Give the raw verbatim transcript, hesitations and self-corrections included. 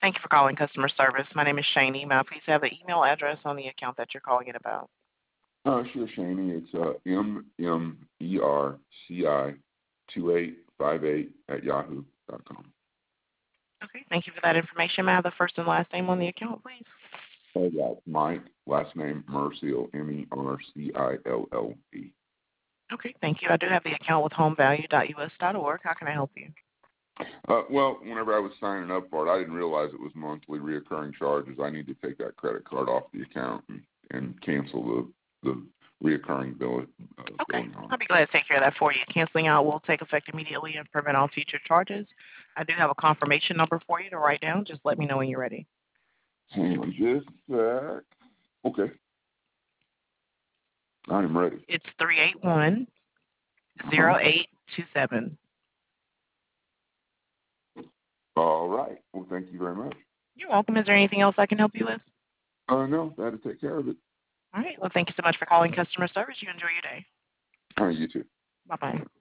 Thank you for calling customer service. My name is Shani. May I please have the email address on the account that you're calling it about? Uh, sure, Shani. It's uh, M M E R C I two eight five eight at yahoo dot com. Okay, thank you for that information. May I have the first and last name on the account, please? Oh, yeah, Mike, last name Merciel, M E R C I L L E. Okay, thank you. I do have the account with home value dot U S dot org. How can I help you? Uh, well, whenever I was signing up for it, I didn't realize it was monthly reoccurring charges. I need to take that credit card off the account and, and cancel the the reoccurring bill, uh, Okay, billing on I'll it. be glad to take care of that for you. Canceling out will take effect immediately and prevent all future charges. I do have a confirmation number for you to write down. Just let me know when you're ready. Hang on just a sec. Okay, I'm ready. It's three eight one zero eight two seven. All right. Well, thank you very much. You're welcome. Is there anything else I can help you with? Uh, no, that'll take care of it. All right. Well, thank you so much for calling customer service. You enjoy your day. All right, you too. Bye-bye.